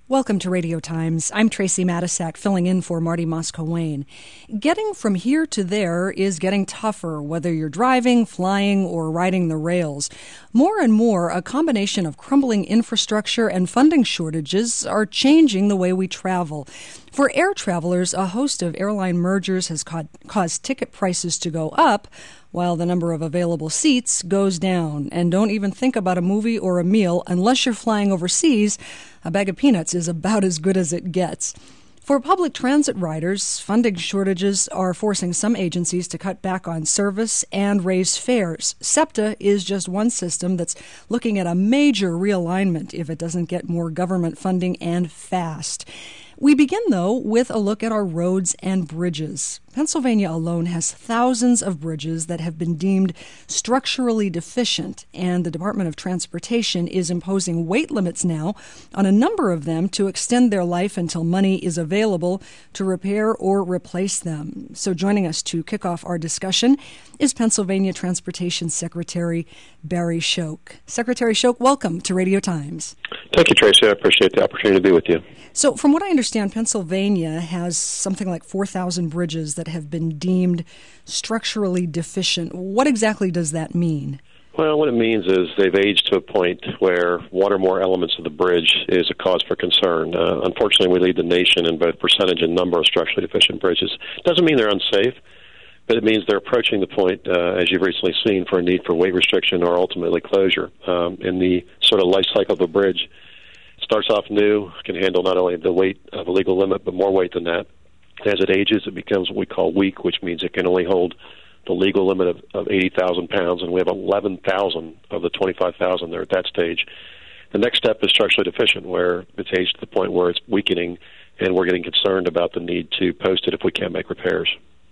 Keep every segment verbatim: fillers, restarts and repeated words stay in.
Welcome to Radio Times. I'm Tracy Matisak, filling in for Marty Moscow-Wayne. Getting from here to there is getting tougher, whether you're driving, flying, or riding the rails. More and more, a combination of crumbling infrastructure and funding shortages are changing the way we travel. For air travelers, a host of airline mergers has ca- caused ticket prices to go up, while the number of available seats goes down. And don't even think about a movie or a meal unless you're flying overseas. A bag of peanuts is about as good as it gets. For public transit riders, funding shortages are forcing some agencies to cut back on service and raise fares. SEPTA is just one system that's looking at a major realignment if it doesn't get more government funding and fast. We begin, though, with a look at our roads and bridges. Pennsylvania alone has thousands of bridges that have been deemed structurally deficient, and the Department of Transportation is imposing weight limits now on a number of them to extend their life until money is available to repair or replace them. So joining us to kick off our discussion is Pennsylvania Transportation Secretary Barry Shoak. Secretary Shoak, welcome to Radio Times. Thank you, Tracy. I appreciate the opportunity to be with you. So from what I understand, Pennsylvania has something like four thousand bridges that have been deemed structurally deficient. What exactly does that mean? Well, what it means is they've aged to a point where one or more elements of the bridge is a cause for concern. Uh, unfortunately, we lead the nation in both percentage and number of structurally deficient bridges. Doesn't mean they're unsafe, but it means they're approaching the point, uh, as you've recently seen, for a need for weight restriction or ultimately closure. Um, in the sort of life cycle of a bridge, it starts off new, can handle not only the weight of a legal limit, but more weight than that. As it ages, it becomes what we call weak, which means it can only hold the legal limit of, of eighty thousand pounds, and we have eleven thousand of the twenty-five thousand there at that stage. The next step is structurally deficient, where it's aged to the point where it's weakening, and we're getting concerned about the need to post it if we can't make repairs.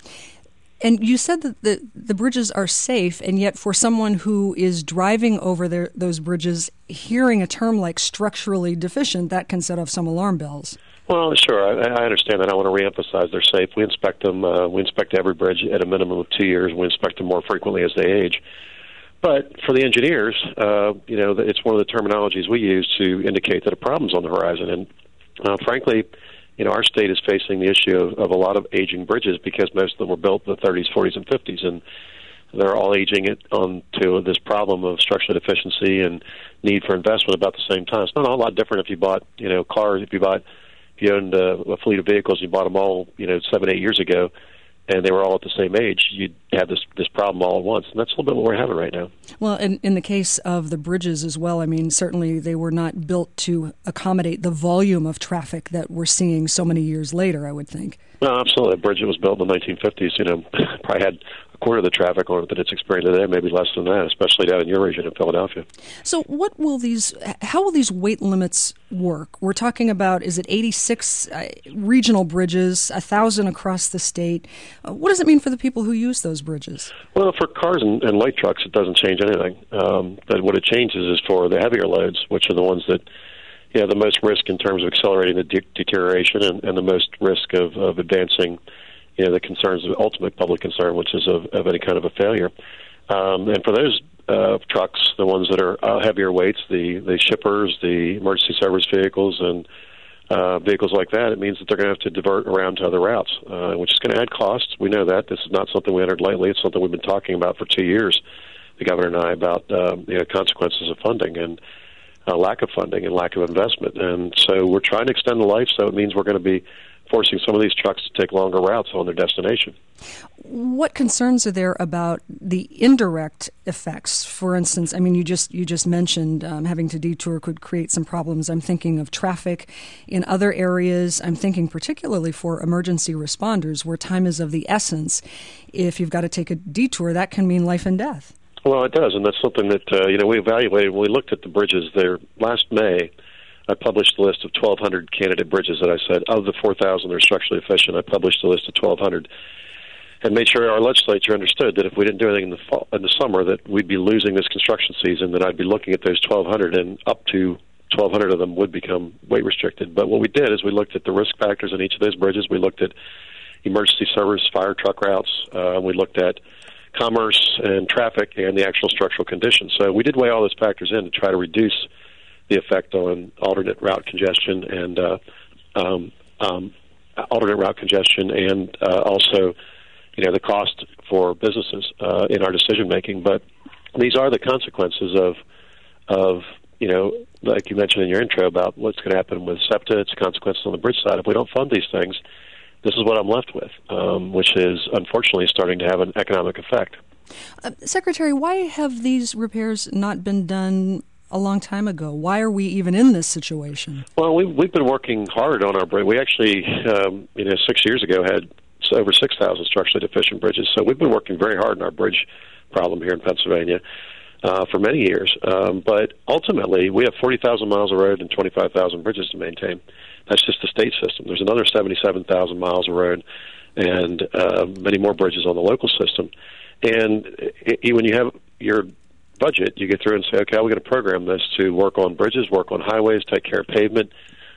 And you said that the, the bridges are safe, and yet for someone who is driving over their, those bridges, hearing a term like structurally deficient, that can set off some alarm bells. Well, sure, I, I understand that. I want to reemphasize they're safe. We inspect them. Uh, we inspect every bridge at a minimum of two years. We inspect them more frequently as they age. But for the engineers, uh, you know, it's one of the terminologies we use to indicate that a problem's on the horizon. And uh, frankly, you know, our state is facing the issue of, of a lot of aging bridges because most of them were built in the thirties, forties, and fifties, and they're all aging it onto this problem of structural deficiency and need for investment about the same time. It's not a lot different if you bought, you know, cars, if you bought If you owned a, a fleet of vehicles, you bought them all, you know, seven, eight years ago, and they were all at the same age, you'd have this this problem all at once. And that's a little bit what we're having right now. Well, in, in the case of the bridges as well, I mean, certainly they were not built to accommodate the volume of traffic that we're seeing so many years later, I would think. No, absolutely. A bridge that was built in the nineteen fifties, you know, probably had a quarter of the traffic on it that it's experiencing today, maybe less than that, especially down in your region in Philadelphia. So what will these, how will these weight limits work? We're talking about, is it eighty-six uh, regional bridges, one thousand across the state? Uh, what does it mean for the people who use those bridges? Well, for cars and, and light trucks, it doesn't change anything. Um, but what it changes is for the heavier loads, which are the ones that you know, the most risk in terms of accelerating the de- deterioration and, and the most risk of, of advancing, you know, the concerns of ultimate public concern, which is of, of any kind of a failure. Um, and for those uh, trucks, the ones that are uh, heavier weights, the, the shippers, the emergency service vehicles, and uh, vehicles like that, it means that they're going to have to divert around to other routes, uh, which is going to add costs. We know that. This is not something we entered lightly. It's something we've been talking about for two years, the governor and I, about um, you know, consequences of funding and Uh, lack of funding and lack of investment. And so we're trying to extend the life, so it means we're going to be forcing some of these trucks to take longer routes on their destination. What concerns are there about the indirect effects? For instance, I mean, you just you just mentioned um, having to detour could create some problems. I'm thinking of traffic in other areas. I'm thinking particularly for emergency responders where time is of the essence. If you've got to take a detour, that can mean life and death. Well, it does, and that's something that, uh, you know, we evaluated when we looked at the bridges there. Last May, I published a list of twelve hundred candidate bridges that I said, of the four thousand that are structurally efficient, I published a list of twelve hundred and made sure our legislature understood that if we didn't do anything in the fall, in the summer, that we'd be losing this construction season, that I'd be looking at those twelve hundred, and up to twelve hundred of them would become weight restricted. But what we did is we looked at the risk factors in each of those bridges. We looked at emergency service, fire truck routes. Uh, we looked at commerce and traffic and the actual structural conditions. So we did weigh all those factors in to try to reduce the effect on alternate route congestion and uh, um, um, alternate route congestion and uh, also, you know, the cost for businesses uh, in our decision making. But these are the consequences of, of you know, like you mentioned in your intro about what's going to happen with SEPTA. It's consequences on the bridge side. If we don't fund these things, this is what I'm left with, um, which is unfortunately starting to have an economic effect. Uh, Secretary, why have these repairs not been done a long time ago? Why are we even in this situation? Well, we, we've been working hard on our bridge. We actually, um, you know, six years ago had over six thousand structurally deficient bridges. So we've been working very hard on our bridge problem here in Pennsylvania uh, for many years. Um, but ultimately, we have forty thousand miles of road and twenty-five thousand bridges to maintain. That's just the state system. There's another seventy-seven thousand miles of road and uh, many more bridges on the local system. And it, it, when you have your budget, you get through and say, okay, we're going to program this to work on bridges, work on highways, take care of pavement,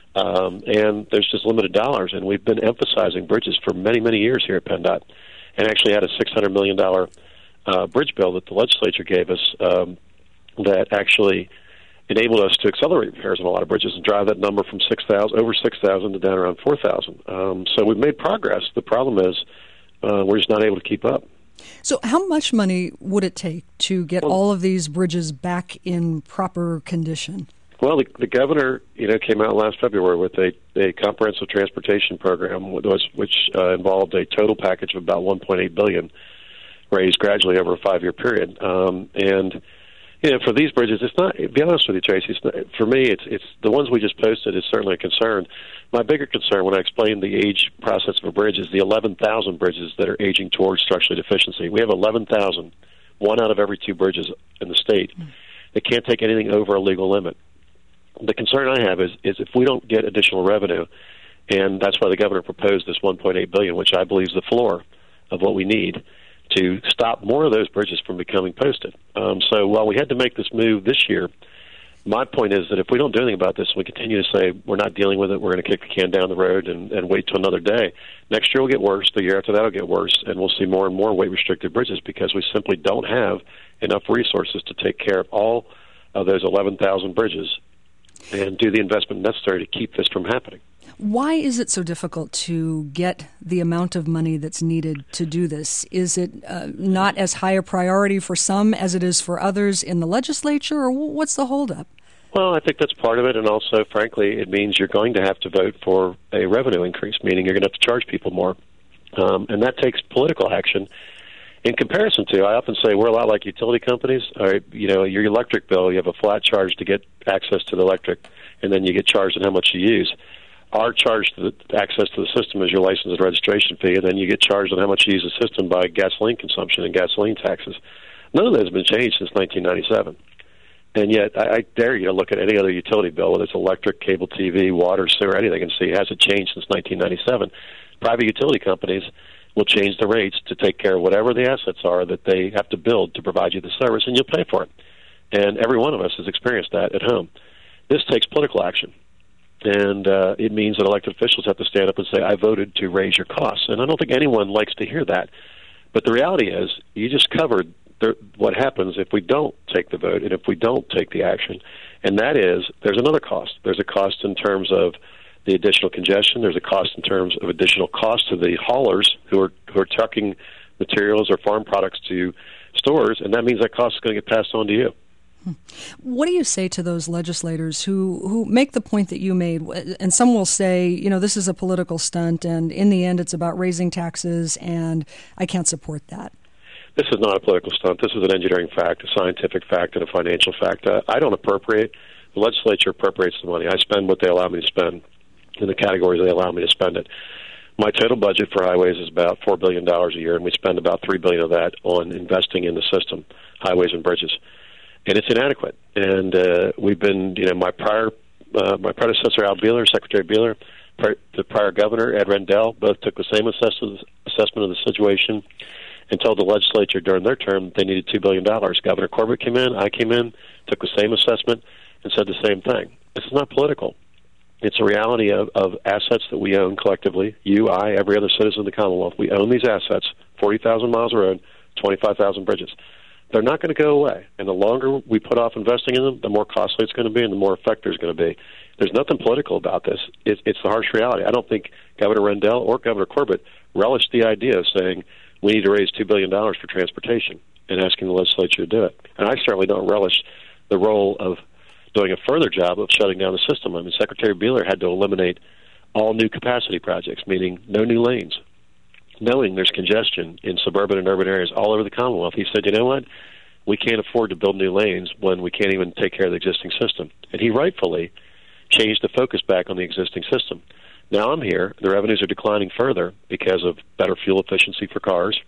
um, and there's just limited dollars. And we've been emphasizing bridges for many, many years here at PennDOT, and actually had a six hundred million dollars uh, bridge bill that the legislature gave us um, that actually enabled us to accelerate repairs on a lot of bridges and drive that number from six thousand over six thousand to down around four thousand. Um, so we've made progress. The problem is uh, we're just not able to keep up. So how much money would it take to get well, all of these bridges back in proper condition? Well, the, the governor, you know, came out last February with a, a comprehensive transportation program, which, which uh, involved a total package of about one point eight billion dollars raised gradually over a five-year period. Um, and you know, for these bridges, it's not. To be honest with you, Tracy, it's not, for me, it's it's the ones we just posted is certainly a concern. My bigger concern when I explain the age process of a bridge is the eleven thousand bridges that are aging towards structural deficiency. We have eleven thousand, one out of every two bridges in the state, that can't take anything over a legal limit. The concern I have is is if we don't get additional revenue, and that's why the governor proposed this one point eight billion dollars, which I believe is the floor of what we need to stop more of those bridges from becoming posted. Um, so while we had to make this move this year, my point is that if we don't do anything about this, we continue to say we're not dealing with it, we're going to kick the can down the road and, and wait till another day. Next year will get worse, the year after that will get worse, and we'll see more and more weight-restricted bridges because we simply don't have enough resources to take care of all of those eleven thousand bridges and do the investment necessary to keep this from happening. Why is it so difficult to get the amount of money that's needed to do this? Is it uh, not as high a priority for some as it is for others in the legislature, or what's the holdup? Well, I think that's part of it, and also, frankly, it means you're going to have to vote for a revenue increase, meaning you're going to have to charge people more, um, and that takes political action. In comparison to, I often say we're a lot like utility companies. All right, you know, your electric bill, you have a flat charge to get access to the electric, and then you get charged on how much you use. Our charge to the access to the system is your license and registration fee, and then you get charged on how much you use the system by gasoline consumption and gasoline taxes. None of those have been changed since nineteen ninety-seven. And yet, I, I dare you to look at any other utility bill, whether it's electric, cable T V, water, sewer, anything, and see has it changed since nineteen ninety-seven. Private utility companies will change the rates to take care of whatever the assets are that they have to build to provide you the service, and you'll pay for it. And every one of us has experienced that at home. This takes political action. And uh, it means that elected officials have to stand up and say, I voted to raise your costs. And I don't think anyone likes to hear that. But the reality is, you just covered the, what happens if we don't take the vote and if we don't take the action. And that is, there's another cost. There's a cost in terms of the additional congestion. There's a cost in terms of additional cost to the haulers who are, who are trucking materials or farm products to stores. And that means that cost is going to get passed on to you. What do you say to those legislators who, who make the point that you made, and some will say, you know, this is a political stunt, and in the end it's about raising taxes, and I can't support that? This is not a political stunt. This is an engineering fact, a scientific fact, and a financial fact. Uh, I don't appropriate. The legislature appropriates the money. I spend what they allow me to spend in the categories they allow me to spend it. My total budget for highways is about four billion dollars a year, and we spend about three billion dollars of that on investing in the system, highways and bridges. And it's inadequate. And uh, we've been, you know, my prior, uh, my predecessor, Al Beeler, Secretary Beeler, pri- the prior governor, Ed Rendell, both took the same assess- assessment of the situation and told the legislature during their term they needed two billion dollars. Governor Corbett came in, I came in, took the same assessment, and said the same thing. This is not political. It's a reality of, of assets that we own collectively, you, I, every other citizen of the Commonwealth. We own these assets, forty thousand miles of road, twenty-five thousand bridges. they're not going to go away. And the longer we put off investing in them, the more costly it's going to be and the more effect there's going to be. There's nothing political about this. It's, it's the harsh reality. I don't think Governor Rendell or Governor Corbett relished the idea of saying we need to raise two billion dollars for transportation and asking the legislature to do it. And I certainly don't relish the role of doing a further job of shutting down the system. I mean, Secretary Beeler had to eliminate all new capacity projects, meaning no new lanes, knowing there's congestion in suburban and urban areas all over the Commonwealth. He said, you know what? We can't afford to build new lanes when we can't even take care of the existing system. And he rightfully changed the focus back on the existing system. Now I'm here. The revenues are declining further because of better fuel efficiency for cars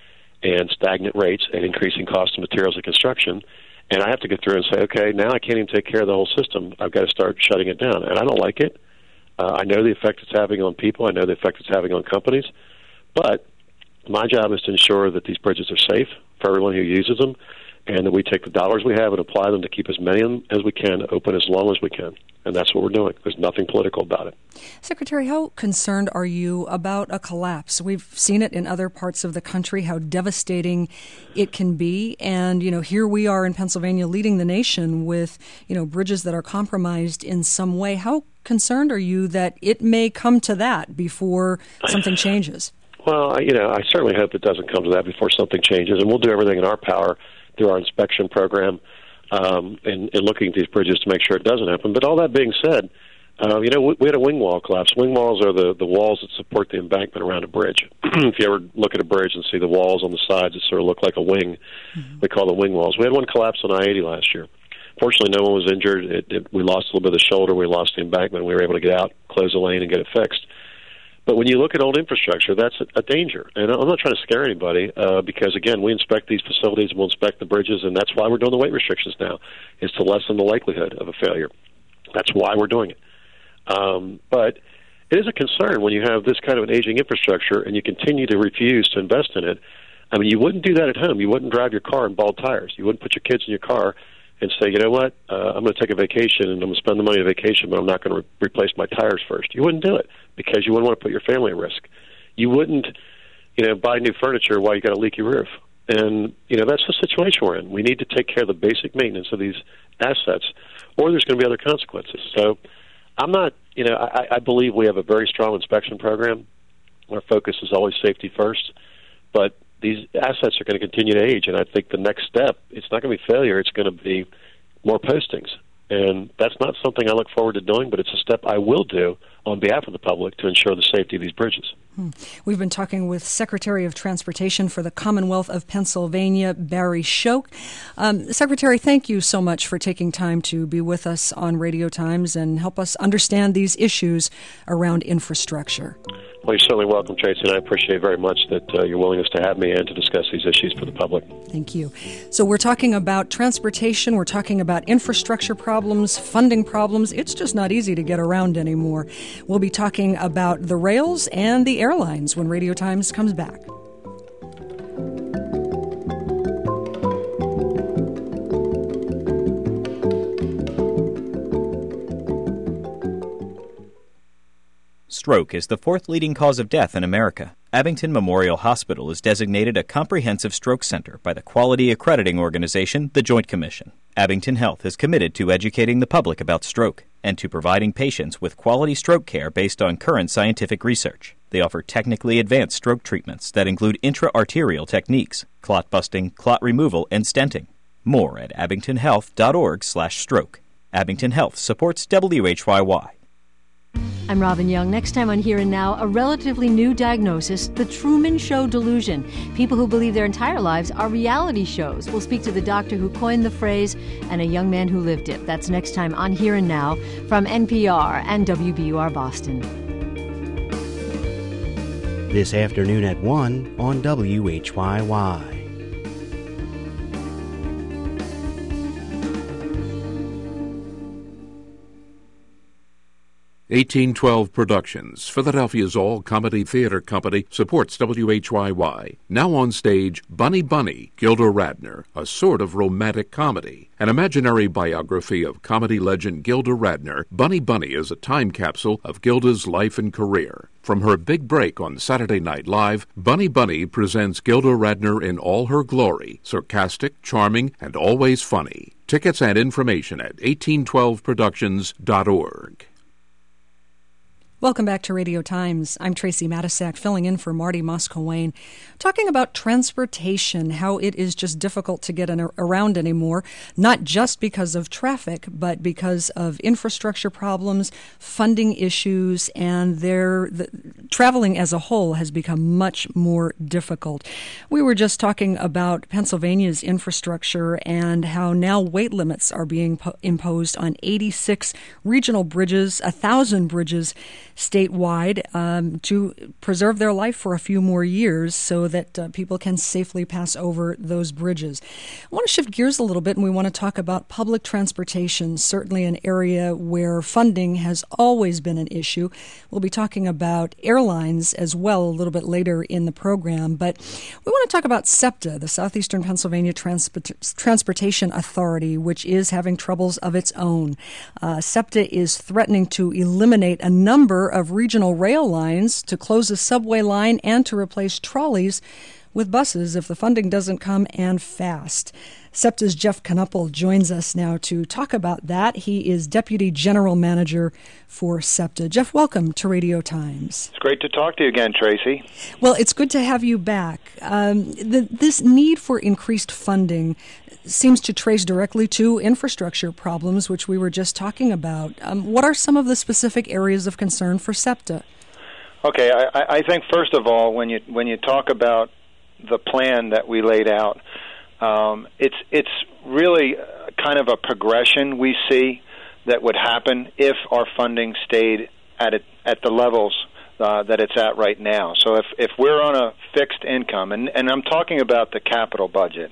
and stagnant rates and increasing cost of materials and construction. And I have to go through and say, okay, now I can't even take care of the whole system. I've got to start shutting it down. And I don't like it. Uh, I know the effect it's having on people. I know the effect it's having on companies. But my job is to ensure that these bridges are safe for everyone who uses them, and that we take the dollars we have and apply them to keep as many of them as we can open as long as we can. And that's what we're doing. There's nothing political about it. Secretary, how concerned are you about a collapse? We've seen it in other parts of the country, how devastating it can be. And, you know, here we are in Pennsylvania leading the nation with, you know, bridges that are compromised in some way. How concerned are you that it may come to that before something changes? Well, I, you know, I certainly hope it doesn't come to that before something changes, and we'll do everything in our power through our inspection program um, and, and looking at these bridges to make sure it doesn't happen. But all that being said, uh, you know, we, we had a wing wall collapse. Wing walls are the, the walls that support the embankment around a bridge. If you ever look at a bridge and see the walls on the sides that sort of look like a wing, mm-hmm. we call them wing walls. We had one collapse on I eighty last year. Fortunately, no one was injured. It, it, we lost a little bit of the shoulder. We lost the embankment. We were able to get out, close the lane, and get it fixed. But when you look at old infrastructure, that's a, a danger. And I'm not trying to scare anybody uh, because, again, we inspect these facilities and we'll inspect the bridges, and that's why we're doing the weight restrictions now, is to lessen the likelihood of a failure. That's why we're doing it. Um, but it is a concern when you have this kind of an aging infrastructure and you continue to refuse to invest in it. I mean, you wouldn't do that at home. You wouldn't drive your car in bald tires. You wouldn't put your kids in your car and say, you know what, uh, I'm going to take a vacation and I'm going to spend the money on vacation, but I'm not going to re- replace my tires first. You wouldn't do it because you wouldn't want to put your family at risk. You wouldn't, you know, buy new furniture while you got a leaky roof. And, you know, that's the situation we're in. We need to take care of the basic maintenance of these assets, or there's going to be other consequences. So I'm not, you know, I, I believe we have a very strong inspection program. Our focus is always safety first, but these assets are going to continue to age, and I think the next step, it's not going to be failure, it's going to be more postings. And that's not something I look forward to doing, but it's a step I will do on behalf of the public to ensure the safety of these bridges. Hmm. We've been talking with Secretary of Transportation for the Commonwealth of Pennsylvania, Barry Schoch. Um, Secretary, thank you so much for taking time to be with us on Radio Times and help us understand these issues around infrastructure. Well, you're certainly welcome, Tracy, and I appreciate very much that uh, your willingness to have me and to discuss these issues for the public. Thank you. So we're talking about transportation, we're talking about infrastructure problems, funding problems. It's just not easy to get around anymore. We'll be talking about the rails and the airlines when Radio Times comes back. Stroke is the fourth leading cause of death in America. Abington Memorial Hospital is designated a comprehensive stroke center by the quality accrediting organization, the Joint Commission. Abington Health is committed to educating the public about stroke and to providing patients with quality stroke care based on current scientific research. They offer technically advanced stroke treatments that include intra-arterial techniques, clot busting, clot removal, and stenting. More at abington health dot org slash stroke. Abington Health supports W H Y Y. I'm Robin Young. Next time on Here and Now, a relatively new diagnosis, the Truman Show delusion. People who believe their entire lives are reality shows. We'll speak to the doctor who coined the phrase and a young man who lived it. That's next time on Here and Now from N P R and W B U R Boston. This afternoon at one on W H Y Y. eighteen twelve Productions, Philadelphia's all-comedy theater company, supports W H Y Y. Now on stage, Bunny Bunny, Gilda Radner, a sort of romantic comedy. An imaginary biography of comedy legend Gilda Radner, Bunny Bunny is a time capsule of Gilda's life and career. From her big break on Saturday Night Live, Bunny Bunny presents Gilda Radner in all her glory, sarcastic, charming, and always funny. Tickets and information at eighteen twelve productions dot org. Welcome back to Radio Times. I'm Tracy Matisak, filling in for Marty Moskowayne, talking about transportation, how it is just difficult to get an, around anymore, not just because of traffic, but because of infrastructure problems, funding issues, and their, the, traveling as a whole has become much more difficult. We were just talking about Pennsylvania's infrastructure and how now weight limits are being po- imposed on eighty-six regional bridges, one thousand bridges, statewide, um, to preserve their life for a few more years so that uh, people can safely pass over those bridges. I want to shift gears a little bit, and we want to talk about public transportation, certainly an area where funding has always been an issue. We'll be talking about airlines as well a little bit later in the program, but we want to talk about SEPTA, the Southeastern Pennsylvania Transport- Transportation Authority, which is having troubles of its own. Uh, SEPTA is threatening to eliminate a number of regional rail lines, to close a subway line, and to replace trolleys with buses if the funding doesn't come, and fast. SEPTA's Jeff Knuppel joins us now to talk about that. He is Deputy General Manager for SEPTA. Jeff, welcome to Radio Times. It's great to talk to you again, Tracy. Well, it's good to have you back. Um, the, this need for increased funding seems to trace directly to infrastructure problems, which we were just talking about. Um, what are some of the specific areas of concern for SEPTA? Okay, I, I think first of all, when you when you talk about the plan that we laid out, um, it's it's really kind of a progression we see that would happen if our funding stayed at it, at the levels uh, that it's at right now. So if if we're on a fixed income, and, and I'm talking about the capital budget,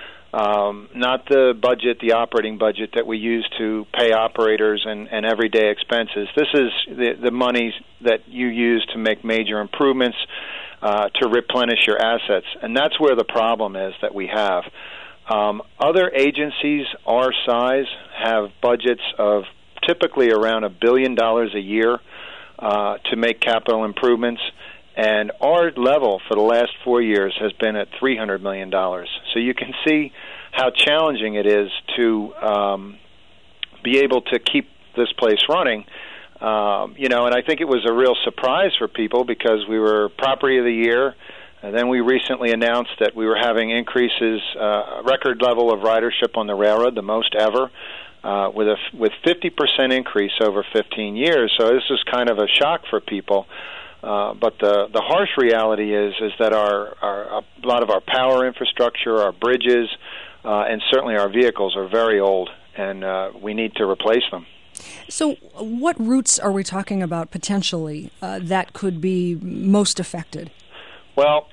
Um, not the budget, the operating budget that we use to pay operators and, and everyday expenses. This is the, the money that you use to make major improvements, uh, to replenish your assets. And that's where the problem is that we have. Um, other agencies our size have budgets of typically around a billion dollars a year uh, to make capital improvements. And our level for the last four years has been at three hundred million dollars. So you can see how challenging it is to um, be able to keep this place running. Um, you know, and I think it was a real surprise for people because we were Property of the Year, and then we recently announced that we were having increases, uh, record level of ridership on the railroad, the most ever, uh, with a with fifty percent increase over fifteen years. So this is kind of a shock for people. Uh, but the the harsh reality is is that our, our a lot of our power infrastructure, our bridges, uh, and certainly our vehicles are very old, and uh, we need to replace them. So what routes are we talking about potentially uh, that could be most affected? Well,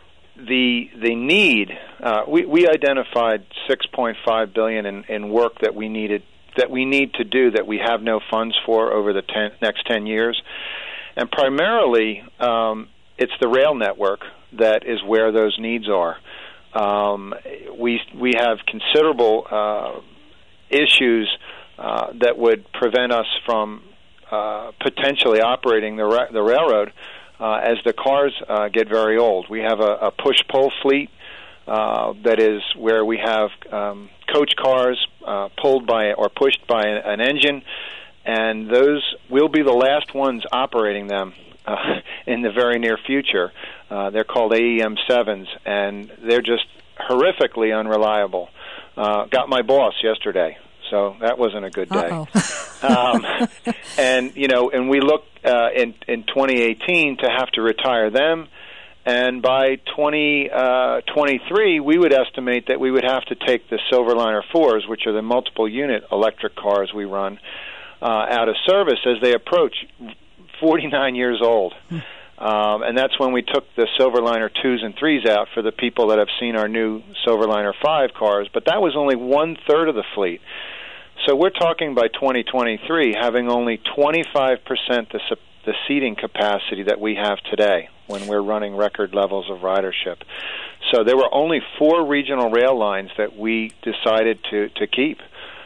the the need, uh, we, we identified six point five billion dollars in, in work that we needed that we need to do that we have no funds for over the ten, next ten years. And primarily, um, it's the rail network that is where those needs are. Um, we we have considerable uh, issues uh, that would prevent us from uh, potentially operating the ra- the railroad uh, as the cars uh, get very old. We have a, a push-pull fleet uh, that is where we have um, coach cars uh, pulled by or pushed by an, an engine. And those will be the last ones operating them uh, in the very near future. Uh, they're called A E M sevens, and they're just horrifically unreliable. Uh, got my boss yesterday, so that wasn't a good day. um, and you know, and we look uh, in in twenty eighteen to have to retire them, and by twenty twenty-three, we would estimate that we would have to take the Silverliner fours, which are the multiple unit electric cars we run, Uh, out of service as they approach forty-nine years old. Um, and that's when we took the Silverliner twos and threes out for the people that have seen our new Silverliner five cars. But that was only one-third of the fleet. so we're talking by twenty twenty-three having only twenty-five percent the, the seating capacity that we have today when we're running record levels of ridership. So there were only four regional rail lines that we decided to, to keep.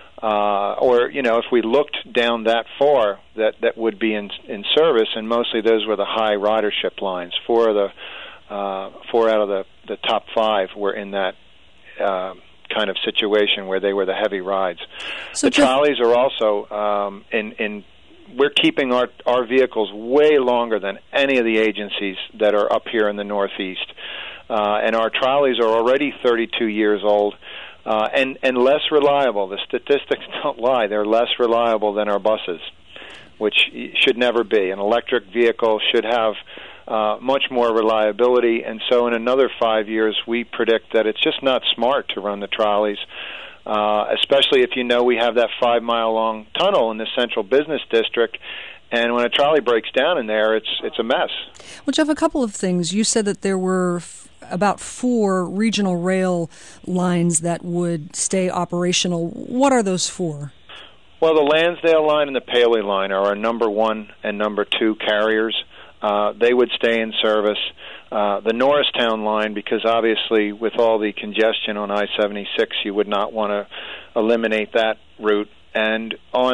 Uh, or, you know, if we looked down that far, that, that would be in, in service, and mostly those were the high ridership lines. Four of the uh, four out of the, the top five were in that uh, kind of situation where they were the heavy rides. So the trolleys are also um, in in. We're keeping our our vehicles way longer than any of the agencies that are up here in the Northeast, uh, and our trolleys are already thirty-two years old. Uh, and, and less reliable. The statistics don't lie. They're less reliable than our buses, which should never be. An electric vehicle should have uh, much more reliability, and so in another five years, we predict that it's just not smart to run the trolleys, uh, especially if you know we have that five-mile-long tunnel in the central business district, and when a trolley breaks down in there, it's it's a mess. Well, Jeff, a couple of things. You said that there were f- about four regional rail lines that would stay operational. What are those four? Well, the Lansdale line and the Paley line are our number one and number two carriers. Uh, they would stay in service. Uh, the Norristown line, because obviously with all the congestion on I seventy-six, you would not want to eliminate that route. And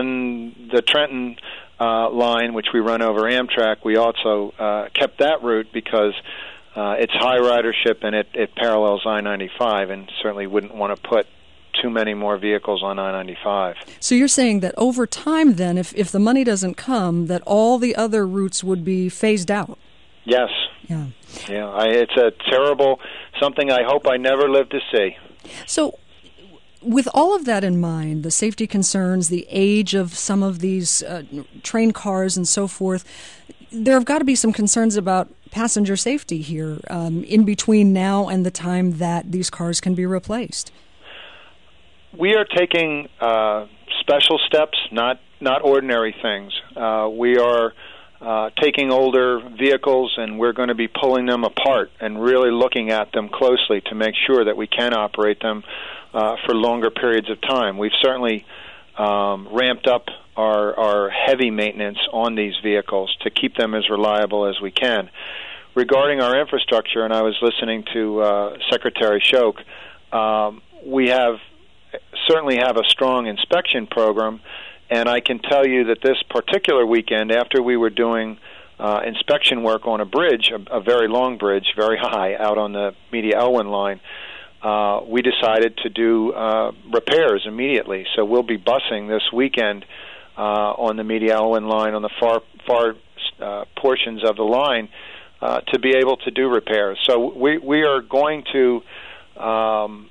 on the Trenton uh, line, which we run over Amtrak, we also uh, kept that route because uh, it's high ridership and it, it parallels I ninety-five, and certainly wouldn't want to put too many more vehicles on I ninety-five. So you're saying that over time then, if, if the money doesn't come, that all the other routes would be phased out? Yes. Yeah. Yeah, I, it's a terrible, something I hope I never live to see. So with all of that in mind, the safety concerns, the age of some of these uh, train cars and so forth, there have got to be some concerns about passenger safety here um, in between now and the time that these cars can be replaced. We are taking uh, special steps, not not ordinary things. Uh, we are uh, taking older vehicles, and we're going to be pulling them apart and really looking at them closely to make sure that we can operate them uh, for longer periods of time. We've certainly um, ramped up our, our heavy maintenance on these vehicles to keep them as reliable as we can. Regarding our infrastructure, and I was listening to uh, Secretary Shoke, um, we have certainly have a strong inspection program, and I can tell you that this particular weekend, after we were doing uh, inspection work on a bridge, a, a very long bridge, very high, out on the Media Elwyn line, uh, we decided to do uh, repairs immediately. So we'll be busing this weekend uh, on the Media Elwyn line on the far far uh, portions of the line uh, to be able to do repairs. So we we are going to Um,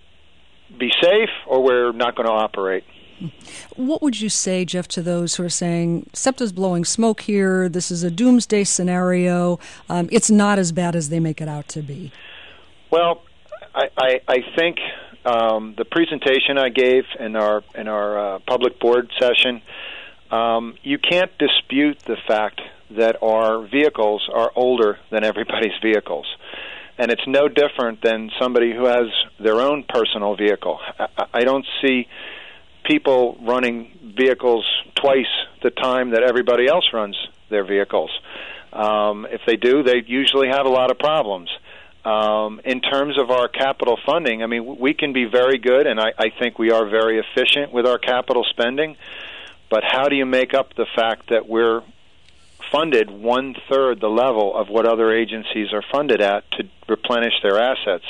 be safe, or we're not going to operate. What would you say, Jeff, to those who are saying, SEPTA's blowing smoke here, this is a doomsday scenario, um, it's not as bad as they make it out to be? Well, I, I, I think um, the presentation I gave in our, in our uh, public board session, um, you can't dispute the fact that our vehicles are older than everybody's vehicles. And it's no different than somebody who has their own personal vehicle. I don't see people running vehicles twice the time that everybody else runs their vehicles. Um, if they do, they usually have a lot of problems. Um, in terms of our capital funding, I mean, we can be very good, and I, I think we are very efficient with our capital spending, but how do you make up the fact that we're funded one-third the level of what other agencies are funded at to replenish their assets?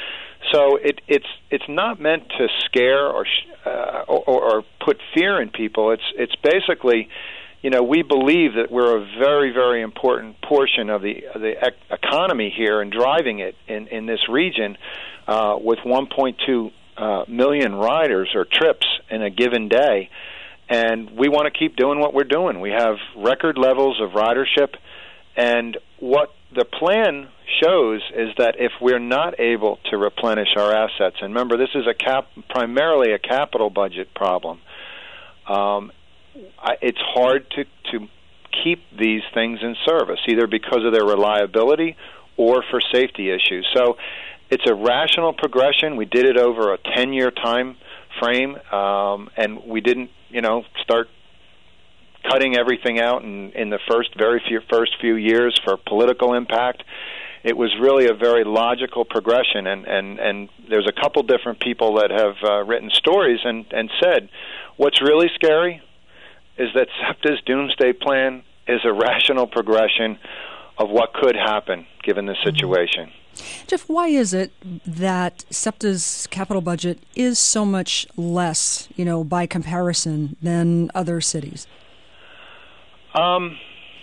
So it, it's it's not meant to scare or, uh, or or put fear in people. It's it's basically, you know, we believe that we're a very, very important portion of the the ec- economy here and driving it in, in this region uh, with one point two uh, million riders or trips in a given day. And we want to keep doing what we're doing. We have record levels of ridership, and what the plan shows is that if we're not able to replenish our assets, and remember, this is a cap, primarily a capital budget problem, um, I, it's hard to, to keep these things in service, either because of their reliability or for safety issues. So it's a rational progression. We did it over a ten-year time frame, um, and we didn't, you know, start cutting everything out in, in the first very few first few years for political impact. It was really a very logical progression, and, and, and there's a couple different people that have uh, written stories and, and said, what's really scary is that SEPTA's doomsday plan is a rational progression of what could happen given the situation. Jeff, why is it that SEPTA's capital budget is so much less, you know, by comparison than other cities? Um,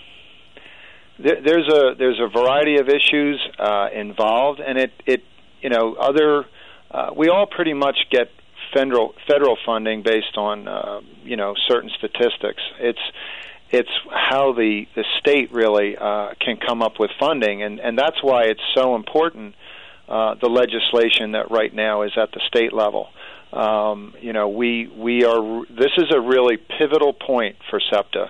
there, there's a there's a variety of issues uh, involved, and it, it you know other uh, we all pretty much get federal federal funding based on uh, you know certain statistics. It's it's how the the state really uh, can come up with funding, and, and that's why it's so important. Uh, the legislation that right now is at the state level. Um, you know, we we are. This is a really pivotal point for SEPTA.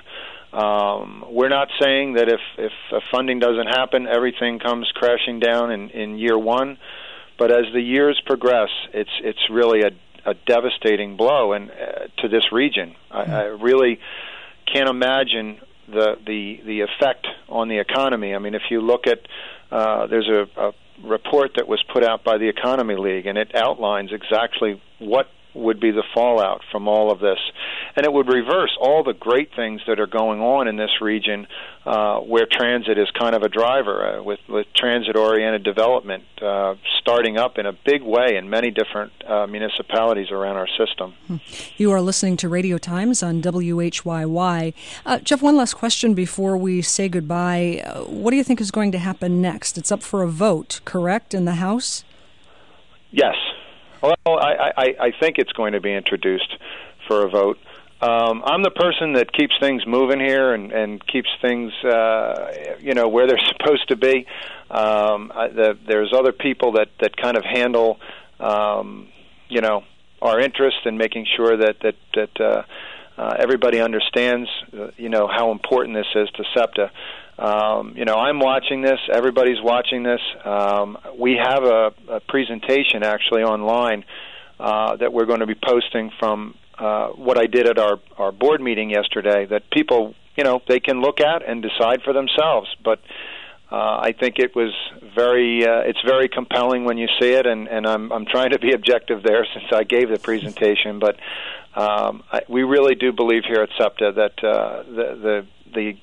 Um, we're not saying that if, if uh, funding doesn't happen, everything comes crashing down in, in year one. But as the years progress, it's it's really a, a devastating blow and uh, to this region. I, I really can't imagine the, the the effect on the economy. I mean, if you look at uh, there's a, a report that was put out by the Economy League, and it outlines exactly what would be the fallout from all of this. And it would reverse all the great things that are going on in this region uh, where transit is kind of a driver, uh, with, with transit-oriented development uh, starting up in a big way in many different uh, municipalities around our system. You are listening to Radio Times on W H Y Y. Uh, Jeff, one last question before we say goodbye. Uh, what do you think is going to happen next? It's up for a vote, correct, in the House? Yes. Well, I, I, I think it's going to be introduced for a vote. Um, I'm the person that keeps things moving here and, and keeps things, uh, you know, where they're supposed to be. Um, I, the, there's other people that, that kind of handle, um, you know, our interest in making sure that that that uh, uh, everybody understands, uh, you know, how important this is to SEPTA. Um, you know, I'm watching this. Everybody's watching this. Um, we have a, a presentation actually online uh, that we're going to be posting from uh, what I did at our, our board meeting yesterday that people, you know, they can look at and decide for themselves. But uh, I think it was very, uh, it's very compelling when you see it, and, and I'm, I'm trying to be objective there since I gave the presentation. But um, I, we really do believe here at SEPTA that uh, the the the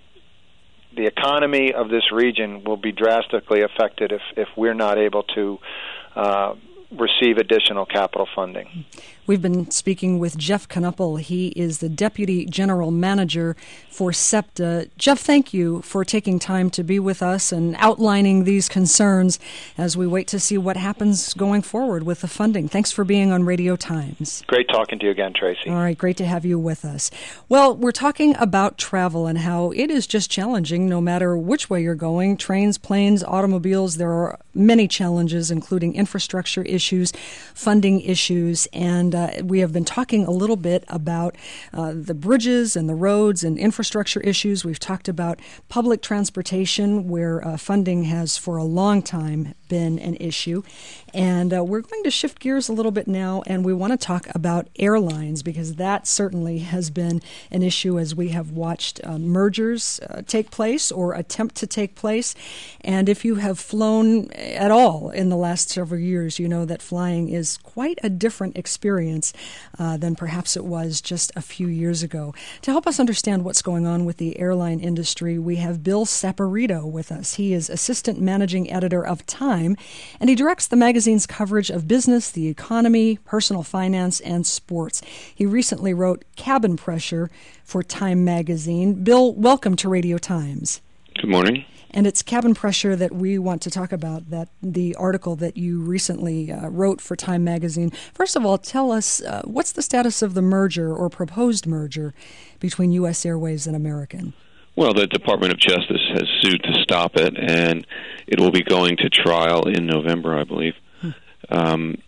the economy of this region will be drastically affected if, if we're not able to uh, receive additional capital funding. We've been speaking with Jeff Knuppel. He is the Deputy General Manager for SEPTA. Jeff, thank you for taking time to be with us and outlining these concerns as we wait to see what happens going forward with the funding. Thanks for being on Radio Times. Great talking to you again, Tracy. All right, great to have you with us. Well, we're talking about travel and how it is just challenging no matter which way you're going. Trains, planes, automobiles, there are many challenges, including infrastructure issues, funding issues, and Uh, we have been talking a little bit about uh, the bridges and the roads and infrastructure issues. We've talked about public transportation, where uh, funding has for a long time been an issue. And uh, we're going to shift gears a little bit now, and we want to talk about airlines, because that certainly has been an issue as we have watched uh, mergers uh, take place or attempt to take place. And if you have flown at all in the last several years, you know that flying is quite a different experience uh, than perhaps it was just a few years ago. To help us understand what's going on with the airline industry, we have Bill Saporito with us. He is Assistant Managing Editor of Time, and he directs the magazine's coverage of business, the economy, personal finance, and sports. He recently wrote Cabin Pressure for Time magazine. Bill, welcome to Radio Times. Good morning. And it's Cabin Pressure that we want to talk about, that the article that you recently uh, wrote for Time magazine. First of all, tell us, uh, what's the status of the merger or proposed merger between U S Airways and American? Well, the Department of Justice has sued to stop it, and it will be going to trial in November, I believe, hmm. um,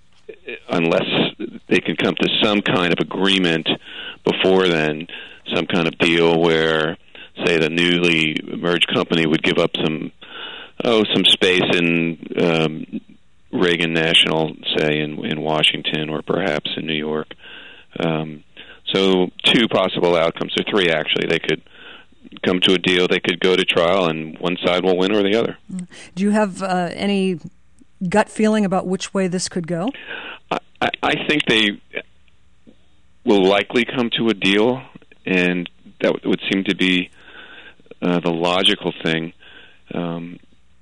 unless they can come to some kind of agreement before then, some kind of deal where, say, the newly merged company would give up some, oh, some space in um, Reagan National, say, in, in Washington or perhaps in New York. Um, so two possible outcomes, or three actually. They could come to a deal, they could go to trial, and one side will win or the other. Do you have uh, any gut feeling about which way this could go? I, I think they will likely come to a deal, and that would seem to be uh, the logical thing. Um,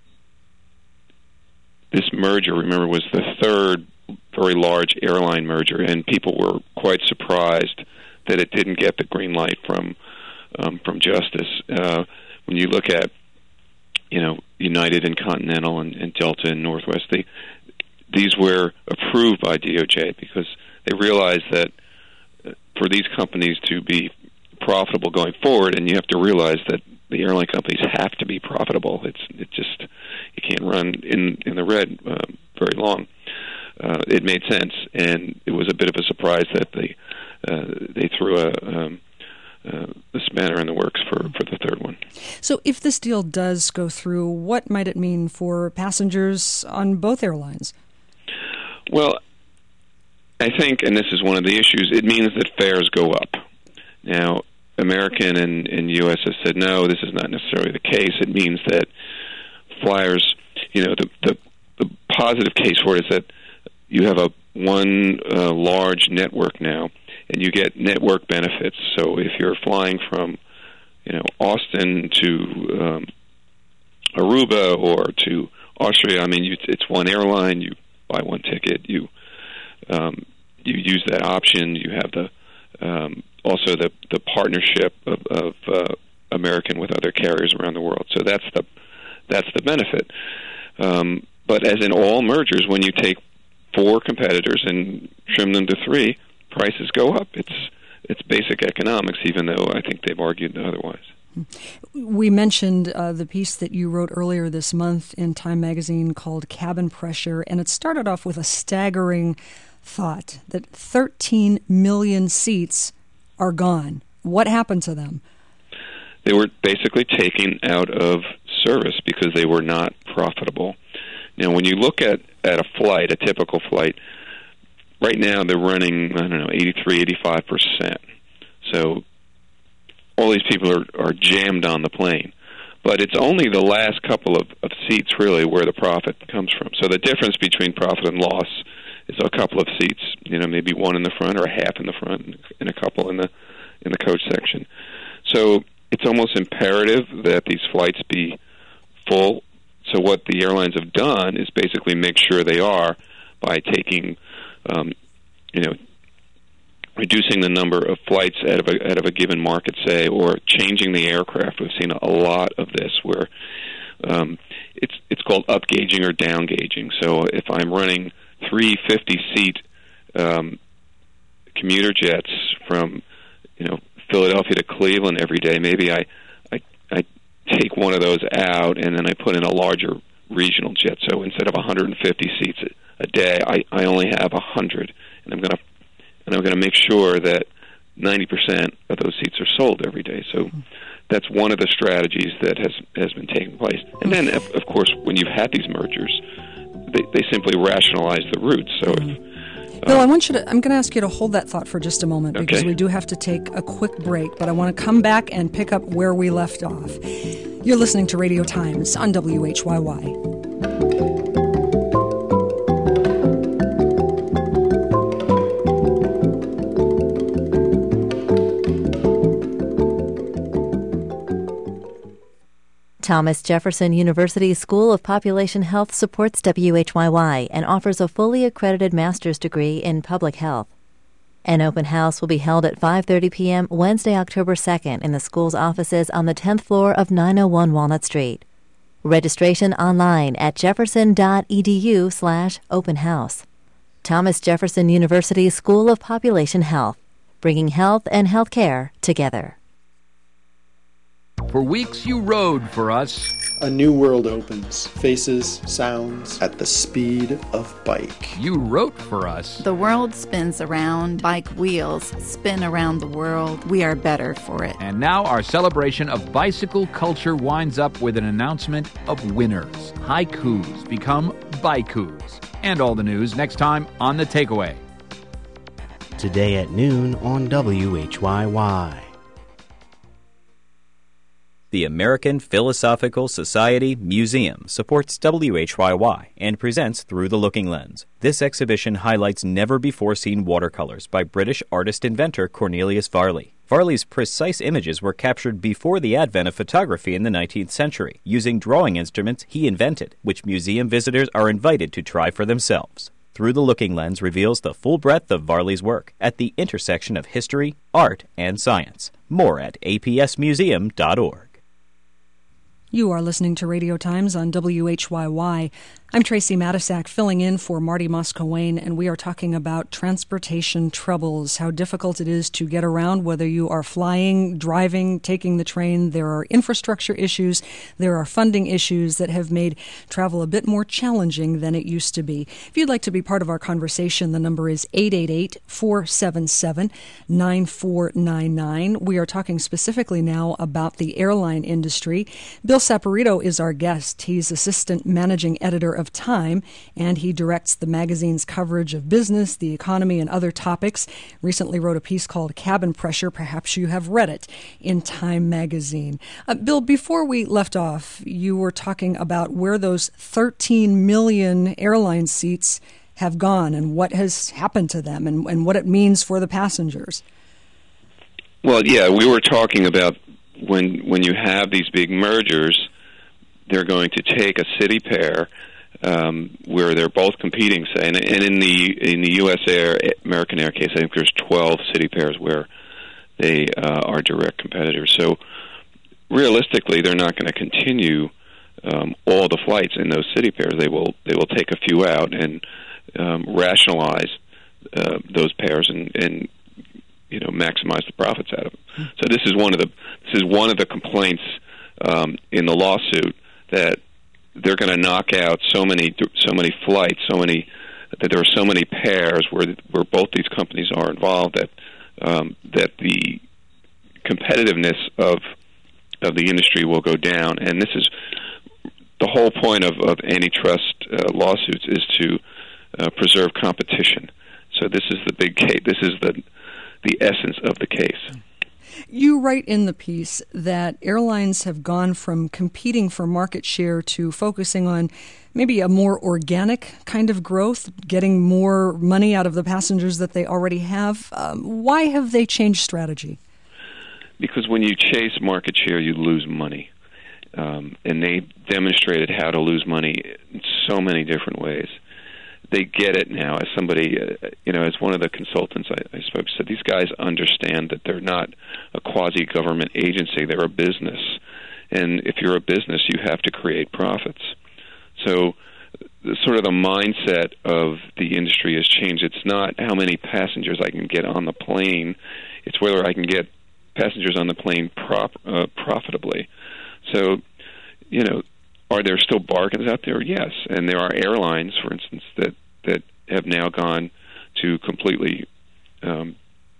this merger, remember, was the third very large airline merger, and people were quite surprised that it didn't get the green light from um, from Justice. Uh, when you look at, you know, United and Continental and, and Delta and Northwest, they, these were approved by D O J because they realized that for these companies to be profitable going forward, and you have to realize that the airline companies have to be profitable. It's it just you can't run in in the red uh, very long. Uh, it made sense, and it was a bit of a surprise that they uh, they threw a, um, uh, a spanner in the works for, for the third one. So, if this deal does go through, what might it mean for passengers on both airlines? Well, I think, and this is one of the issues, it means that fares go up. Now, American and, and U S have said, no, this is not necessarily the case. It means that flyers, you know, the, the, the positive case for it is that you have a one uh, large network now, and you get network benefits. So if you're flying from, you know, Austin to um, Aruba or to Austria, I mean, you, it's one airline. You buy one ticket. You um, you use that option. You have the um, also the the partnership of, of uh, American with other carriers around the world. So that's the that's the benefit. Um, but as in all mergers, when you take four competitors and trim them to three, prices go up. It's it's basic economics, even though I think they've argued otherwise. We mentioned uh, the piece that you wrote earlier this month in Time magazine called Cabin Pressure, and it started off with a staggering thought that thirteen million seats are gone. What happened to them? They were basically taken out of service because they were not profitable. Now, when you look at, at a flight, a typical flight, right now they're running, I don't know, eighty-three, eighty-five percent. So all these people are, are jammed on the plane. But it's only the last couple of, of seats, really, where the profit comes from. So the difference between profit and loss is a couple of seats, you know, maybe one in the front or a half in the front and a couple in the in the coach section. So it's almost imperative that these flights be full. So what the airlines have done is basically make sure they are by taking, um, you know, reducing the number of flights out of a, out of a given market, say, or changing the aircraft. We've seen a lot of this where um, it's it's called upgauging or downgauging. So if I'm running three fifty-seat um, commuter jets from, you know, Philadelphia to Cleveland every day, maybe I, I I take one of those out and then I put in a larger regional jet. So instead of one hundred fifty seats a day, I, I only have one hundred, and I'm going to and I'm going to make sure that ninety percent of those seats are sold every day. So that's one of the strategies that has has been taking place. And then, of, of course, when you've had these mergers, they, they simply rationalize the routes. So if Bill, I want you to, I'm going to ask you to hold that thought for just a moment because okay. we do have to take a quick break, but I want to come back and pick up where we left off. You're listening to Radio Times on W H Y Y. Thomas Jefferson University School of Population Health supports W H Y Y and offers a fully accredited master's degree in public health. An open house will be held at five thirty p.m. Wednesday, October second in the school's offices on the tenth floor of nine oh one Walnut Street. Registration online at jefferson.edu slash open house. Thomas Jefferson University School of Population Health, bringing health and health care together. For weeks you rode for us. A new world opens. Faces, sounds, at the speed of bike. You wrote for us. The world spins around. Bike wheels spin around the world. We are better for it. And now our celebration of bicycle culture winds up with an announcement of winners. Haikus become baikus. and all the news next time on The Takeaway. Today at noon on W H Y Y. The American Philosophical Society Museum supports W H Y Y and presents Through the Looking Lens. This exhibition highlights never-before-seen watercolors by British artist-inventor Cornelius Varley. Varley's precise images were captured before the advent of photography in the nineteenth century, using drawing instruments he invented, which museum visitors are invited to try for themselves. Through the Looking Lens reveals the full breadth of Varley's work at the intersection of history, art, and science. More at a p s museum dot org. You are listening to Radio Times on W H Y Y. I'm Tracy Matisak, filling in for Marty Moscowane, and we are talking about transportation troubles, how difficult it is to get around, whether you are flying, driving, taking the train. There are infrastructure issues, there are funding issues that have made travel a bit more challenging than it used to be. If you'd like to be part of our conversation, the number is eight eight eight, four seven seven, nine four nine nine. We are talking specifically now about the airline industry. Bill Saporito is our guest. He's assistant managing editor of Time, and he directs the magazine's coverage of business, the economy, and other topics. Recently wrote a piece called Cabin Pressure. Perhaps you have read it in Time magazine. Uh, Bill, before we left off, you were talking about where those thirteen million airline seats have gone and what has happened to them and, and what it means for the passengers. Well, yeah, we were talking about when when you have these big mergers, they're going to take a city pair um, where they're both competing, say, and, and in the in the U S Air, American Air case, I think there's twelve city pairs where they uh, are direct competitors. So realistically, they're not going to continue um, all the flights in those city pairs. They will they will take a few out and um, rationalize uh, those pairs and, and you know maximize the profits out of them. So this is one of the this is one of the complaints um, in the lawsuit, that they're going to knock out so many so many flights, so many that there are so many pairs where where both these companies are involved, that um, that the competitiveness of of the industry will go down. And this is the whole point of, of antitrust uh, lawsuits, is to uh, preserve competition. So this is the big case. This is the the essence of the case. You write in the piece that airlines have gone from competing for market share to focusing on maybe a more organic kind of growth, getting more money out of the passengers that they already have. Um, why have they changed strategy? Because when you chase market share, you lose money. Um, and they demonstrated how to lose money in so many different ways. They get it now. As somebody, uh, you know, as one of the consultants I, I spoke to said, these guys understand that they're not a quasi-government agency. They're a business. And if you're a business, you have to create profits. So the, sort of the mindset of the industry has changed. It's not how many passengers I can get on the plane. It's whether I can get passengers on the plane prop, uh, profitably. So, you know, are there still bargains out there? Yes. And there are airlines, for instance, that, that have now gone to completely um,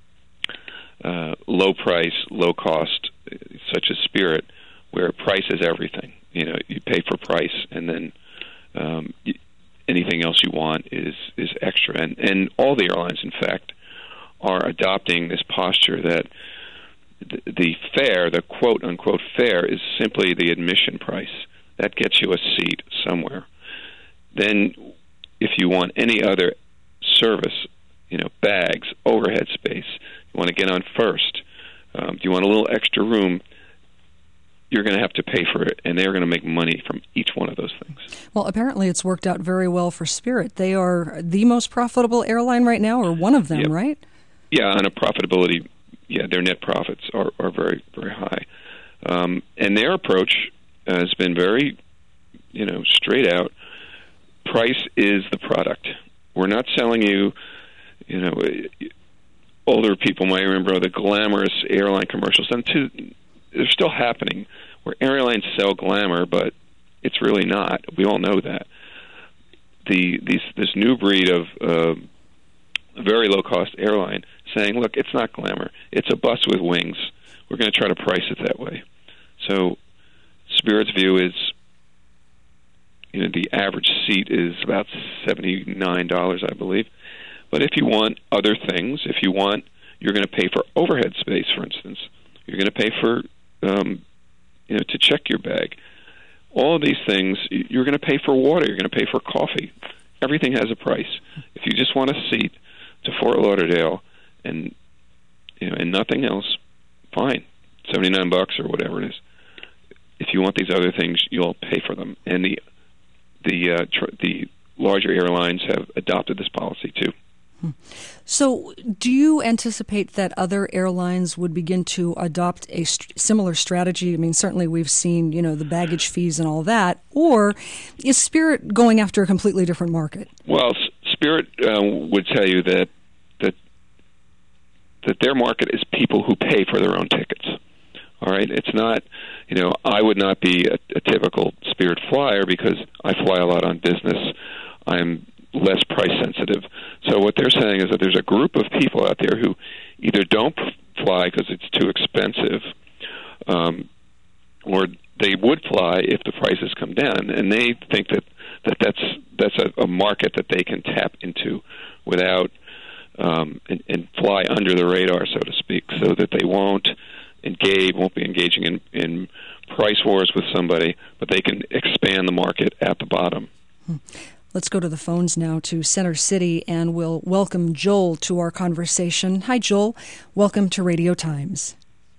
uh, low price, low cost, such as Spirit, where price is everything. You know, you pay for price, and then um, anything else you want is, is extra. And, and all the airlines, in fact, are adopting this posture that the, the fare, the quote-unquote fare, is simply the admission price. That gets you a seat somewhere. Then, if you want any other service, you know, bags, overhead space, you want to get on first, um, do you want a little extra room, you're going to have to pay for it, and they're going to make money from each one of those things. Well, apparently it's worked out very well for Spirit. They are the most profitable airline right now, or one of them, yep. right? Yeah, on a profitability, yeah, their net profits are, are very, very high. Um, and their approach has been very, you know, straight out. Price is the product. We're not selling you, you know, older people might remember the glamorous airline commercials. And to, they're still happening, where airlines sell glamour, but it's really not. We all know that. The these this new breed of uh, very low-cost airline saying, look, it's not glamour. It's a bus with wings. We're going to try to price it that way. So Spirit's view is, you know, the average seat is about seventy-nine dollars, I believe. But if you want other things, if you want, you're going to pay for overhead space, for instance. You're going to pay for, um, you know, to check your bag. All of these things, you're going to pay for water. You're going to pay for coffee. Everything has a price. If you just want a seat to Fort Lauderdale and you know and nothing else, fine, seventy-nine bucks or whatever it is. If you want these other things, you'll pay for them. And the the uh, tr- the larger airlines have adopted this policy too. So, do you anticipate that other airlines would begin to adopt a st- similar strategy? I mean, certainly we've seen, you know, the baggage fees and all that. Or is Spirit going after a completely different market? Well, Spirit uh, would tell you that that that their market is people who pay for their own tickets. All right, it's not, you know, I would not be a, a typical Spirit flyer because I fly a lot on business. I'm less price sensitive. So what they're saying is that there's a group of people out there who either don't fly because it's too expensive, um, or they would fly if the prices come down, and they think that, that that's that's a, a market that they can tap into without um, and, and fly under the radar, so to speak, so that they won't engage, won't be engaging in, in price wars with somebody, but they can expand the market at the bottom. Hmm. Let's go to the phones now to Center City, and we'll welcome Joel to our conversation. Hi, Joel. Welcome to Radio Times.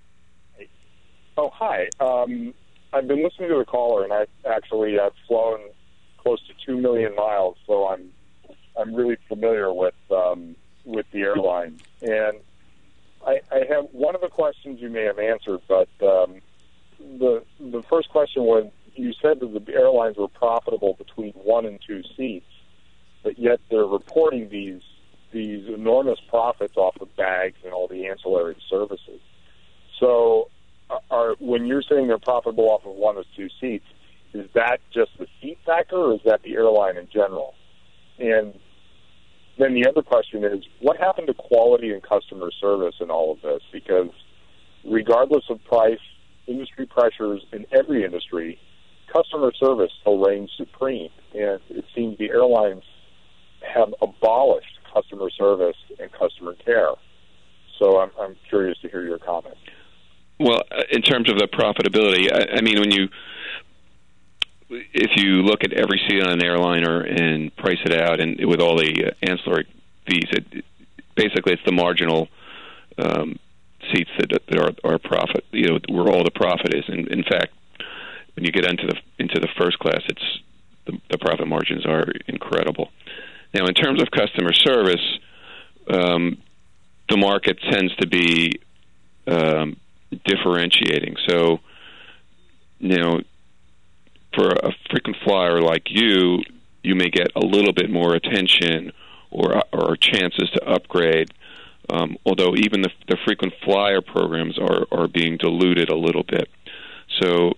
Oh, hi. Um, I've been listening to the caller, and I've actually I've flown close to two million miles, so I'm I'm really familiar with um, with the airline. And I, I have one of the questions you may have answered, but um, the the first question was, you said that the airlines were profitable between one and two seats, but yet they're reporting these these enormous profits off of bags and all the ancillary services. So, are when you're saying they're profitable off of one or two seats, is that just the seat factor, or is that the airline in general? And then the other question is, what happened to quality and customer service in all of this? Because regardless of price, industry pressures in every industry, customer service still reigns supreme, and it seems the airlines have abolished customer service and customer care. So I'm, I'm curious to hear your comments. Well, in terms of the profitability, I, I mean, when you, if you look at every seat on an airliner and price it out, and with all the uh, ancillary fees, it, basically it's the marginal um, seats that, that are, are profit, you know, where all the profit is. And in fact, when you get into the into the first class, it's the, the profit margins are incredible. Now, in terms of customer service, um, the market tends to be um, differentiating. So, you know, for a frequent flyer like you, you may get a little bit more attention or or chances to upgrade. Um, although even the, the frequent flyer programs are, are being diluted a little bit. So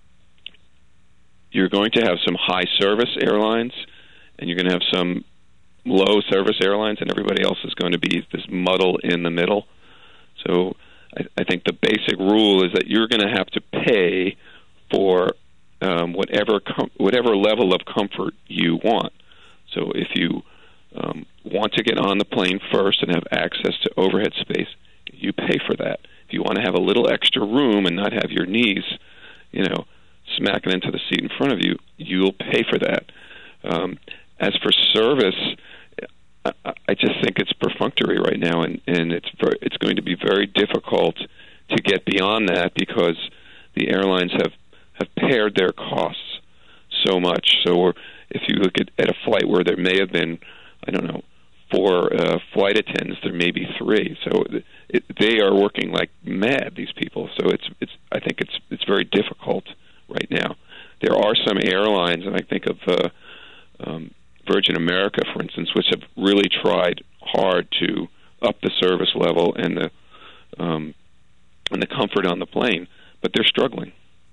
you're going to have some high service airlines, and you're going to have some low service airlines, and everybody else is going to be this muddle in the middle. So I, I think the basic rule is that you're going to have to pay for um, whatever com- whatever level of comfort you want. So if you um, want to get on the plane first and have access to overhead space, you pay for that. If you want to have a little extra room and not have your knees, you know, smacking into the seat in front of you, you'll pay for that. Um, as for service, I, I just think it's perfunctory right now, and, and it's very, it's going to be very difficult to get beyond that because the airlines have, have pared their costs so much. So we're, if you look at, at a flight where there may have been, I don't know, four uh, flight attendants, there may be three. So it, they are working like mad, these people. So it's it's I think it's it's very difficult right now. There are some airlines, and I think of uh, um, Virgin America, for instance, which have really tried hard to up the service level and the um, and the comfort on the plane, but they're struggling.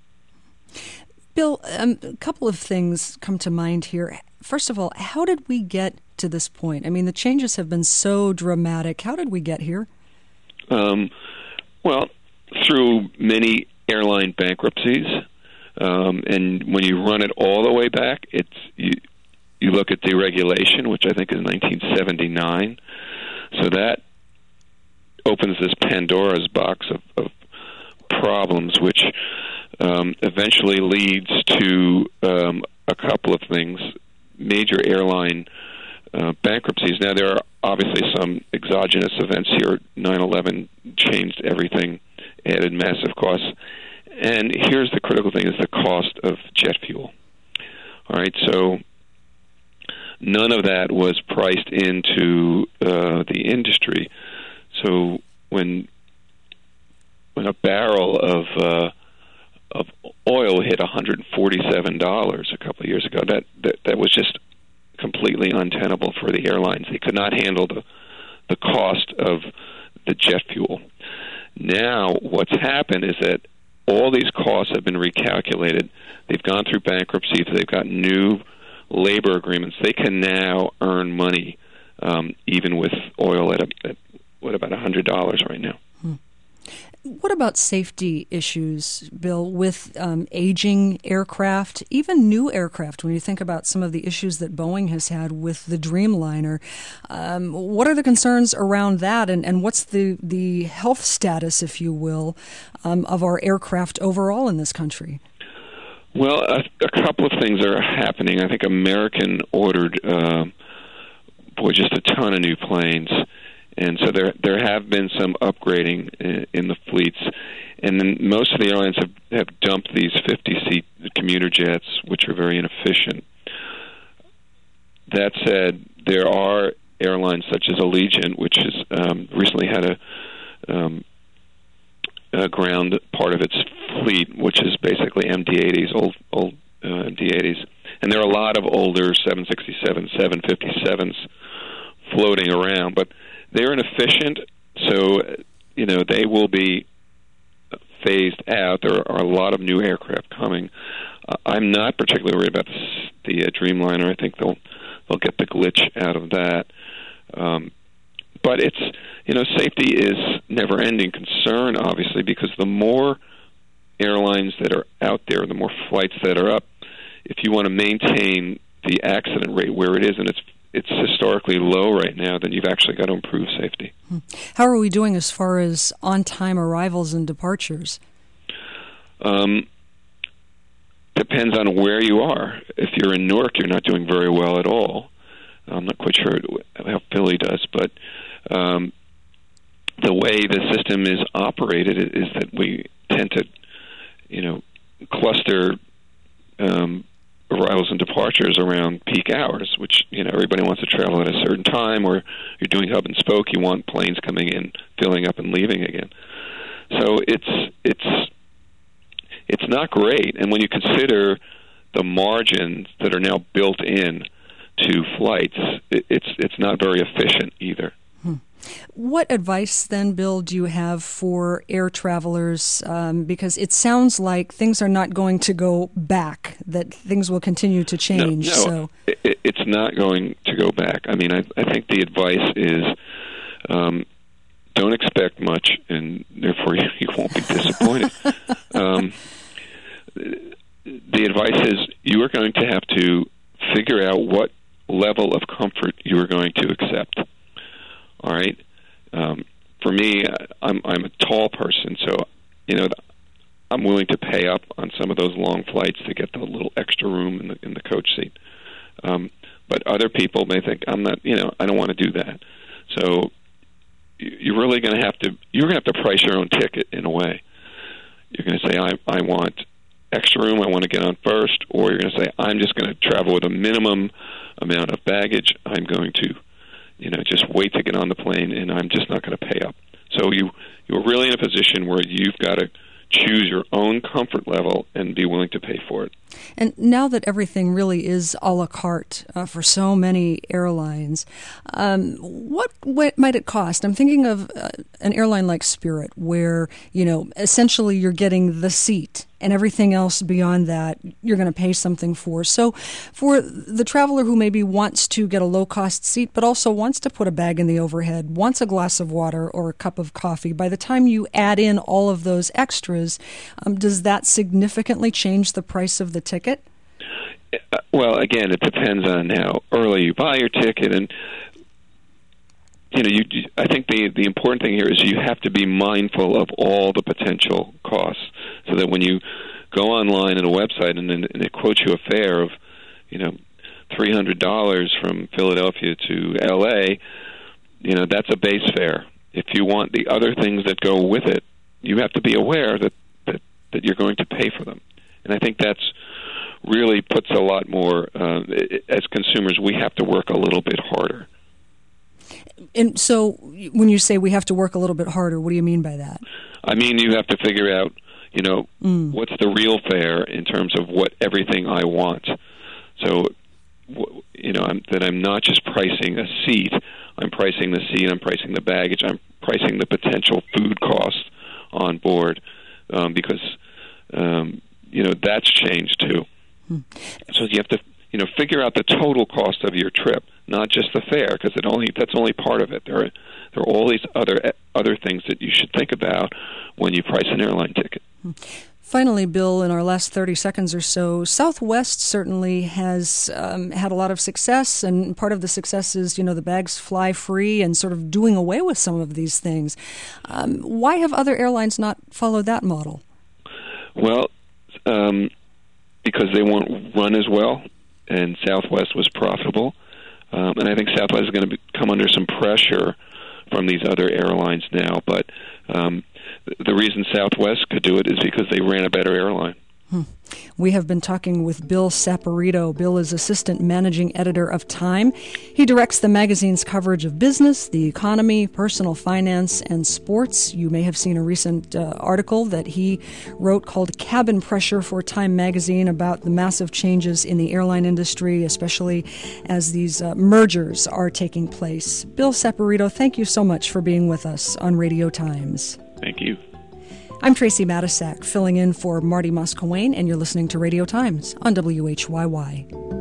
Bill, um, a couple of things come to mind here. First of all, how did we get to this point? I mean, the changes have been so dramatic. How did we get here? Um, well, through many airline bankruptcies. Um, and when you run it all the way back, it's you, you look at deregulation, which I think is nineteen seventy-nine. So that opens this Pandora's box of, of problems, which um, eventually leads to um, a couple of things. Major airline uh, bankruptcies. Now, there are obviously some exogenous events here. nine eleven changed everything, added massive costs. And here's the critical thing, is the cost of jet fuel. All right, so none of that was priced into uh, the industry. So when when a barrel of uh, of oil hit one hundred forty-seven dollars a couple of years ago, that, that that was just completely untenable for the airlines. They could not handle the the cost of the jet fuel. Now, what's happened is that all these costs have been recalculated. They've gone through bankruptcy. They've got new labor agreements. They can now earn money, um, even with oil at, a, at what about one hundred dollars right now. Hmm. What about safety issues, Bill, with um, aging aircraft, even new aircraft? When you think about some of the issues that Boeing has had with the Dreamliner, um, what are the concerns around that, and, and what's the, the health status, if you will, um, of our aircraft overall in this country? Well, a, a couple of things are happening. I think American ordered, uh, boy, just a ton of new planes. And so there there have been some upgrading in, in the fleets. And then most of the airlines have, have dumped these fifty-seat commuter jets, which are very inefficient. That said, there are airlines such as Allegiant, which has um, recently had a, um, a ground part of its fleet, which is basically M D eighties, old, old uh, M D eighties. And there are a lot of older seven sixty-sevens, seven fifty-sevens floating around, but they're inefficient, so, you know, they will be phased out. There are a lot of new aircraft coming. Uh, I'm not particularly worried about the, the uh, Dreamliner. I think they'll they'll get the glitch out of that. Um, but it's, you know, safety is never-ending concern, obviously, because the more airlines that are out there, the more flights that are up, if you want to maintain the accident rate where it is, and it's it's historically low right now, then you've actually got to improve safety. How are we doing as far as on-time arrivals and departures? Um, depends on where you are. If you're in Newark, you're not doing very well at all. I'm not quite sure how Philly does, but um, the way the system is operated is that we tend to, you know, cluster um, arrivals and departures around peak hours, which, you know, everybody wants to travel at a certain time, or you're doing hub and spoke, you want planes coming in, filling up and leaving again. So it's it's it's not great. And when you consider the margins that are now built in to flights, it, it's it's not very efficient either. Hmm. What advice, then, Bill, do you have for air travelers? Um, because it sounds like things are not going to go back, that things will continue to change. No, no so. it, it's not going to go back. I mean, I, I think the advice is um, don't expect much, and therefore you, you won't be disappointed. um, the advice is you are going to have to figure out what level of comfort you are going to accept. All right. Um, for me, I'm I'm a tall person, so you know I'm willing to pay up on some of those long flights to get the little extra room in the in the coach seat. Um, but other people may think I'm not. You know, I don't want to do that. So you're really going to have to you're going to have to price your own ticket in a way. You're going to say I I want extra room. I want to get on first, or you're going to say I'm just going to travel with a minimum amount of baggage. I'm going to. You know, just wait to get on the plane, and I'm just not going to pay up. So you, you're really in a position where you've got to choose your own comfort level and be willing to pay for it. And now that everything really is a la carte uh, for so many airlines, um, what, what might it cost? I'm thinking of uh, an airline like Spirit, where, you know, essentially you're getting the seat, and everything else beyond that you're going to pay something for. So for the traveler who maybe wants to get a low-cost seat but also wants to put a bag in the overhead, wants a glass of water or a cup of coffee, by the time you add in all of those extras, um, does that significantly change the price of the ticket? uh, well, again, it depends on how early you buy your ticket, and you know, you, I think the the important thing here is you have to be mindful of all the potential costs, so that when you go online on a website and, and it quotes you a fare of, you know, three hundred dollars from Philadelphia to L A, you know, that's a base fare. If you want the other things that go with it, you have to be aware that, that, that you're going to pay for them. And I think that's really puts a lot more, uh, as consumers, we have to work a little bit harder. And so when you say we have to work a little bit harder, what do you mean by that? I mean, you have to figure out, you know, mm. what's the real fare in terms of what everything I want. So, you know, I'm, that I'm not just pricing a seat. I'm pricing the seat, I'm pricing the baggage, I'm pricing the potential food costs on board, um, because, um, you know, that's changed too. Hmm. So you have to, you know, figure out the total cost of your trip, not just the fare, because it only that's only part of it. There are there are all these other other things that you should think about when you price an airline ticket. Hmm. Finally, Bill, in our last thirty seconds or so, Southwest certainly has um, had a lot of success, and part of the success is, you know, the bags fly free and sort of doing away with some of these things. Um, why have other airlines not followed that model? Well, um, because they won't run as well, and Southwest was profitable. Um, and I think Southwest is going to come under some pressure from these other airlines now, but um, the reason Southwest could do it is because they ran a better airline. Hmm. We have been talking with Bill Saporito. Bill is assistant managing editor of Time. He directs the magazine's coverage of business, the economy, personal finance, and sports. You may have seen a recent uh, article that he wrote called Cabin Pressure for Time magazine about the massive changes in the airline industry, especially as these uh, mergers are taking place. Bill Saporito, thank you so much for being with us on Radio Times. Thank you. I'm Tracy Matisak, filling in for Marty Moscowane, and you're listening to Radio Times on W H Y Y.